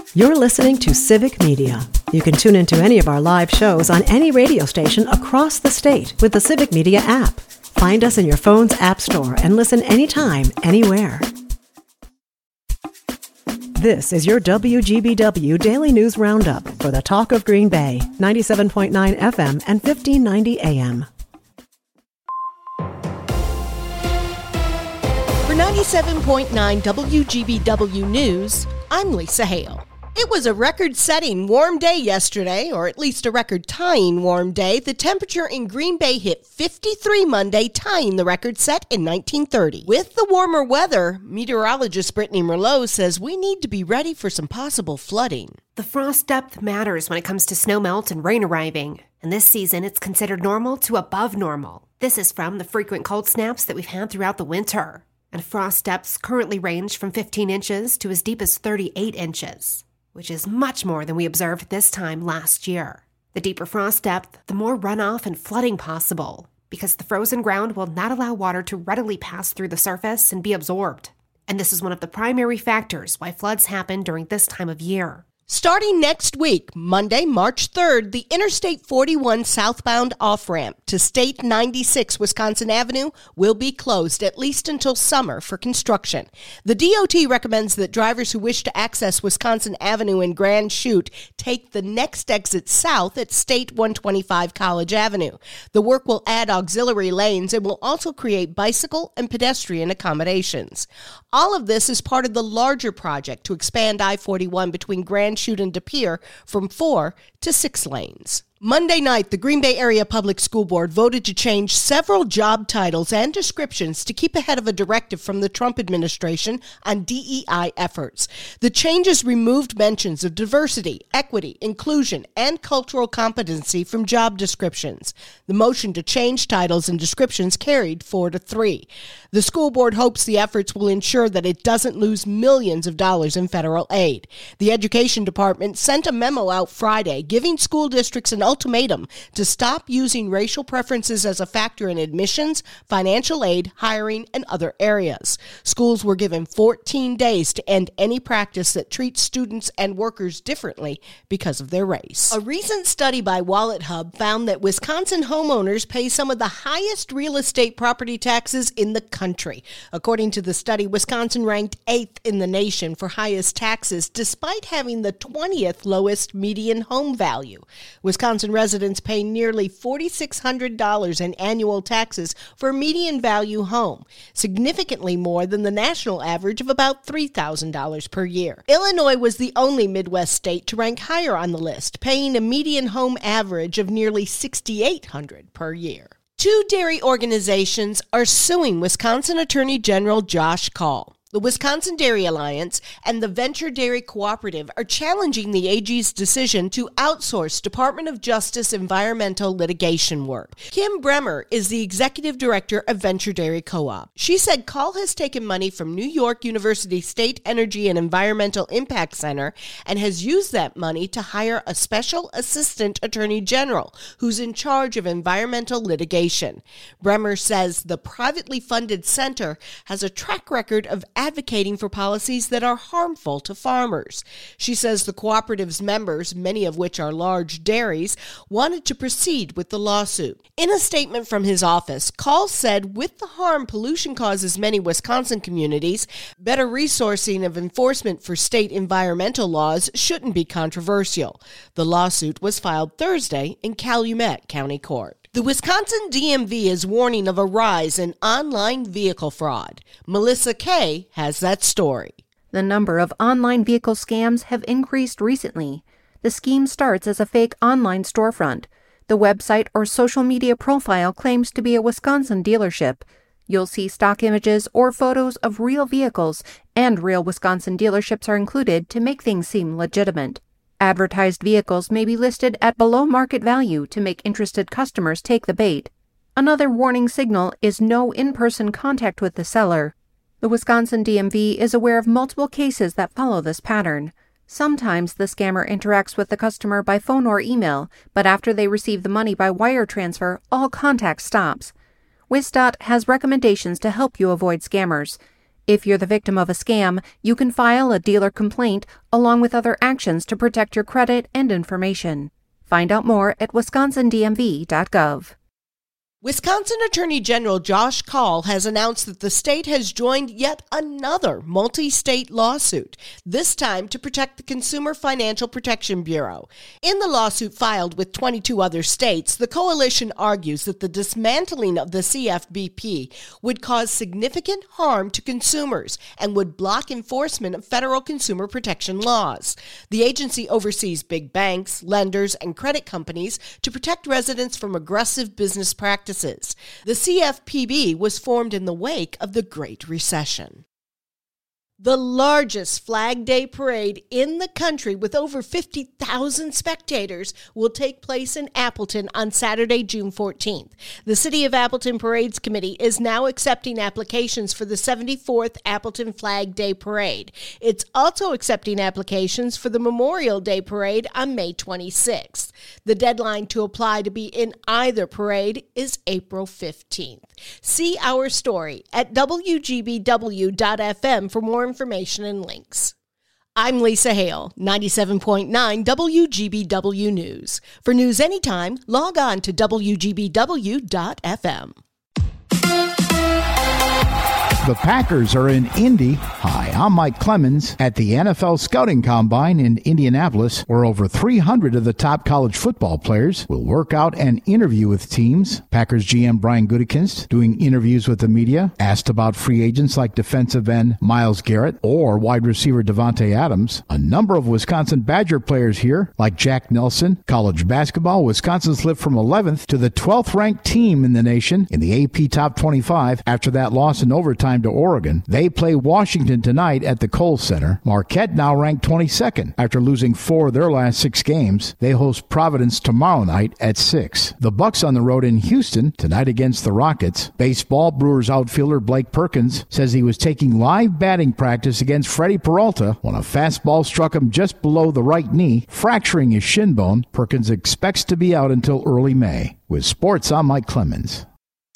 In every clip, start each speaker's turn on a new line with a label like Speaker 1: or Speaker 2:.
Speaker 1: You're listening to Civic Media. You can tune into any of our live shows on any radio station across the state with the Civic Media app. Find us in your phone's app store and listen anytime, anywhere. This is your WGBW Daily News Roundup for the Talk of Green Bay, 97.9 FM and 1590 AM.
Speaker 2: For 97.9 WGBW News, I'm Lisa Hale. It was a record-setting warm day yesterday, or at least a record-tying warm day. The temperature in Green Bay hit 53 Monday, tying the record set in 1930. With the warmer weather, meteorologist Brittany Merlot says we need to be ready for some possible flooding.
Speaker 3: The frost depth matters when it comes to snowmelt and rain arriving. And this season, it's considered normal to above normal. This is from the frequent cold snaps that we've had throughout the winter. And frost depths currently range from 15 inches to as deep as 38 inches. Which is much more than we observed this time last year. The deeper frost depth, the more runoff and flooding possible, because the frozen ground will not allow water to readily pass through the surface and be absorbed. And this is one of the primary factors why floods happen during this time of year.
Speaker 2: Starting next week, Monday, March 3rd, the Interstate 41 southbound off-ramp to State 96 Wisconsin Avenue will be closed at least until summer for construction. The DOT recommends that drivers who wish to access Wisconsin Avenue in Grand Chute take the next exit south at State 125 College Avenue. The work will add auxiliary lanes and will also create bicycle and pedestrian accommodations. All of this is part of the larger project to expand I-41 between Grand Chute and De Pere from 4 to 6 lanes. Monday night, the Green Bay Area Public School Board voted to change several job titles and descriptions to keep ahead of a directive from the Trump administration on DEI efforts. The changes removed mentions of diversity, equity, inclusion, and cultural competency from job descriptions. The motion to change titles and descriptions carried 4-3. The school board hopes the efforts will ensure that it doesn't lose millions of dollars in federal aid. The Education Department sent a memo out Friday giving school districts an ultimatum to stop using racial preferences as a factor in admissions, financial aid, hiring, and other areas. Schools were given 14 days to end any practice that treats students and workers differently because of their race. A recent study by WalletHub found that Wisconsin homeowners pay some of the highest real estate property taxes in the country. According to the study, Wisconsin ranked 8th in the nation for highest taxes, despite having the 20th lowest median home value. Wisconsin residents pay nearly $4,600 in annual taxes for a median value home, significantly more than the national average of about $3,000 per year. Illinois was the only Midwest state to rank higher on the list, paying a median home average of nearly $6,800 per year. 2 dairy organizations are suing Wisconsin Attorney General Josh Kaul. The Wisconsin Dairy Alliance and the Venture Dairy Cooperative are challenging the AG's decision to outsource Department of Justice environmental litigation work. Kim Bremer is the executive director of Venture Dairy Co-op. She said Kaul has taken money from New York University State Energy and Environmental Impact Center and has used that money to hire a special assistant attorney general who's in charge of environmental litigation. Bremer says the privately funded center has a track record of advocating for policies that are harmful to farmers. She says the cooperative's members, many of which are large dairies, wanted to proceed with the lawsuit. In a statement from his office, Kaul said, with the harm pollution causes many Wisconsin communities, better resourcing of enforcement for state environmental laws shouldn't be controversial. The lawsuit was filed Thursday in Calumet County Court. The Wisconsin DMV is warning of a rise in online vehicle fraud. Melissa Kay has that story.
Speaker 4: The number of online vehicle scams have increased recently. The scheme starts as a fake online storefront. The website or social media profile claims to be a Wisconsin dealership. You'll see stock images or photos of real vehicles, and real Wisconsin dealerships are included to make things seem legitimate. Advertised vehicles may be listed at below market value to make interested customers take the bait. Another warning signal is no in-person contact with the seller. The Wisconsin DMV is aware of multiple cases that follow this pattern. Sometimes the scammer interacts with the customer by phone or email, but after they receive the money by wire transfer, all contact stops. WisDOT has recommendations to help you avoid scammers. If you're the victim of a scam, you can file a dealer complaint along with other actions to protect your credit and information. Find out more at wisconsindmv.gov.
Speaker 2: Wisconsin Attorney General Josh Kaul has announced that the state has joined yet another multi-state lawsuit, this time to protect the Consumer Financial Protection Bureau. In the lawsuit filed with 22 other states, the coalition argues that the dismantling of the CFPB would cause significant harm to consumers and would block enforcement of federal consumer protection laws. The agency oversees big banks, lenders, and credit companies to protect residents from aggressive business practices. The CFPB was formed in the wake of the Great Recession. The largest Flag Day parade in the country, with over 50,000 spectators, will take place in Appleton on Saturday, June 14th. The City of Appleton Parades Committee is now accepting applications for the 74th Appleton Flag Day Parade. It's also accepting applications for the Memorial Day Parade on May 26th. The deadline to apply to be in either parade is April 15th. See our story at WGBW.FM for more information and links. I'm Lisa Hale, 97.9 WGBW News. For news anytime, log on to WGBW.FM.
Speaker 5: The Packers are in Indy. Hi, I'm Mike Clemens at the NFL Scouting Combine in Indianapolis, where over 300 of the top college football players will work out and interview with teams. Packers GM Brian Gutekunst doing interviews with the media, asked about free agents like defensive end Myles Garrett or wide receiver Devontae Adams. A number of Wisconsin Badger players here, like Jack Nelson. College basketball, Wisconsin slipped from 11th to the 12th ranked team in the nation in the AP Top 25 after that loss in overtime to Oregon. They play Washington tonight at the Kohl Center. Marquette now ranked 22nd after losing 4 of their last 6 games. They host Providence tomorrow night at 6. The Bucks on the road in Houston tonight against the Rockets. Baseball, Brewers outfielder Blake Perkins says he was taking live batting practice against Freddie Peralta when a fastball struck him just below the right knee, fracturing his shin bone. Perkins expects to be out until early May. With sports, I'm Mike Clemens.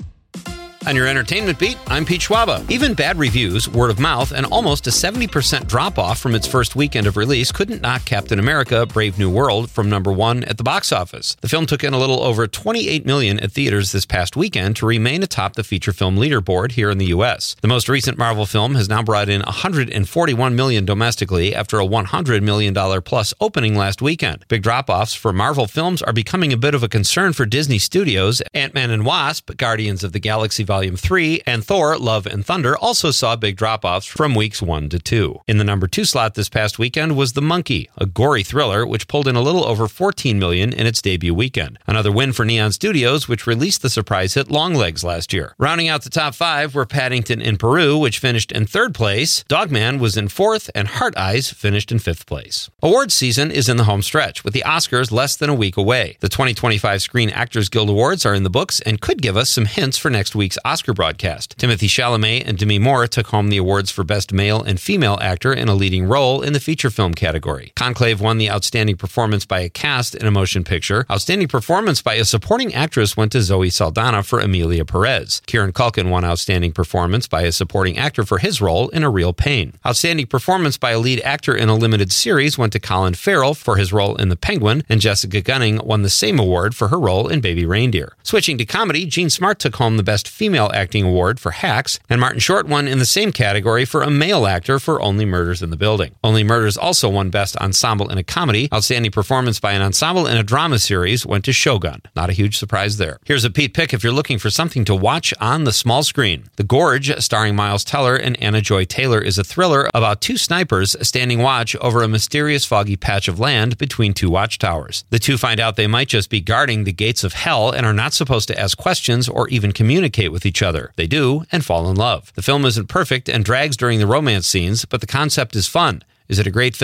Speaker 6: On your entertainment beat, I'm Pete Schwaba. Even bad reviews, word of mouth, and almost a 70% drop-off from its first weekend of release couldn't knock Captain America: Brave New World from number 1 at the box office. The film took in a little over $28 million at theaters this past weekend to remain atop the feature film leaderboard here in the U.S. The most recent Marvel film has now brought in $141 million domestically after a $100 million plus opening last weekend. Big drop-offs for Marvel films are becoming a bit of a concern for Disney Studios. Ant-Man and Wasp, Guardians of the Galaxy Volume 3, and Thor: Love and Thunder also saw big drop-offs from weeks 1 to 2. In the number 2 slot this past weekend was The Monkey, a gory thriller which pulled in a little over $14 million in its debut weekend. Another win for Neon Studios, which released the surprise hit Longlegs last year. Rounding out the top 5 were Paddington in Peru, which finished in 3rd place. Dogman was in 4th, and Heart Eyes finished in 5th place. Awards season is in the home stretch, with the Oscars less than a week away. The 2025 Screen Actors Guild Awards are in the books and could give us some hints for next week's Oscar broadcast. Timothy Chalamet and Demi Moore took home the awards for Best Male and Female Actor in a Leading Role in the feature film category. Conclave won the Outstanding Performance by a Cast in a Motion Picture. Outstanding Performance by a Supporting Actress went to Zoe Saldana for Emilia Perez. Kieran Culkin won Outstanding Performance by a Supporting Actor for his role in A Real Pain. Outstanding Performance by a Lead Actor in a Limited Series went to Colin Farrell for his role in The Penguin, and Jessica Gunning won the same award for her role in Baby Reindeer. Switching to comedy, Jean Smart took home the Best Female Acting Award for Hacks, and Martin Short won in the same category for a male actor for Only Murders in the Building. Only Murders also won Best Ensemble in a Comedy. Outstanding Performance by an Ensemble in a Drama Series went to Shogun. Not a huge surprise there. Here's a Pete pick if you're looking for something to watch on the small screen. The Gorge, starring Miles Teller and Anna Joy Taylor, is a thriller about 2 snipers standing watch over a mysterious foggy patch of land between 2 watchtowers. The 2 find out they might just be guarding the gates of hell and are not supposed to ask questions or even communicate with each other. They do and fall in love. The film isn't perfect and drags during the romance scenes, but the concept is fun. Is it a great film?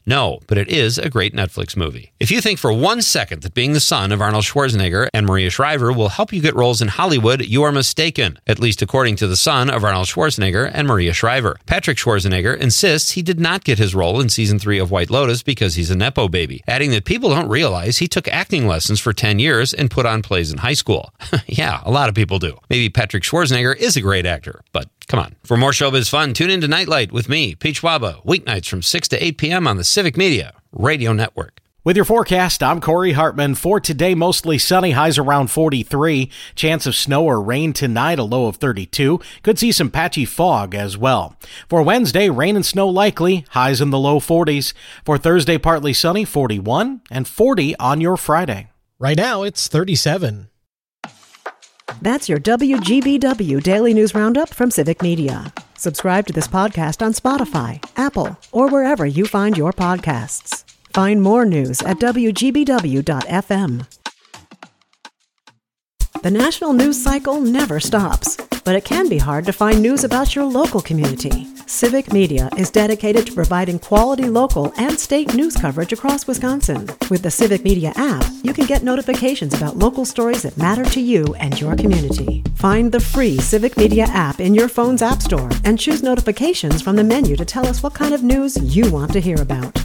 Speaker 6: No, but it is a great Netflix movie. If you think for 1 second that being the son of Arnold Schwarzenegger and Maria Shriver will help you get roles in Hollywood, you are mistaken, at least according to the son of Arnold Schwarzenegger and Maria Shriver. Patrick Schwarzenegger insists he did not get his role in season 3 of White Lotus because he's a Nepo baby, adding that people don't realize he took acting lessons for 10 years and put on plays in high school. Yeah, a lot of people do. Maybe Patrick Schwarzenegger is a great actor, but come on. For more showbiz fun, tune in to Nightlight with me, Pete Schwaba, weeknights from 6 to 8 p.m. on the Civic Media Radio Network.
Speaker 7: With your forecast, I'm Corey Hartman. For today, mostly sunny, highs around 43. Chance of snow or rain tonight, a low of 32. Could see some patchy fog as well. For Wednesday, rain and snow likely, highs in the low 40s. For Thursday, partly sunny, 41, and 40 on your Friday.
Speaker 8: Right now, it's 37.
Speaker 1: That's your WGBW Daily News Roundup from Civic Media. Subscribe to this podcast on Spotify, Apple, or wherever you find your podcasts. Find more news at WGBW.FM. The national news cycle never stops, but it can be hard to find news about your local community. Civic Media is dedicated to providing quality local and state news coverage across Wisconsin. With the Civic Media app, you can get notifications about local stories that matter to you and your community. Find the free Civic Media app in your phone's app store and choose notifications from the menu to tell us what kind of news you want to hear about.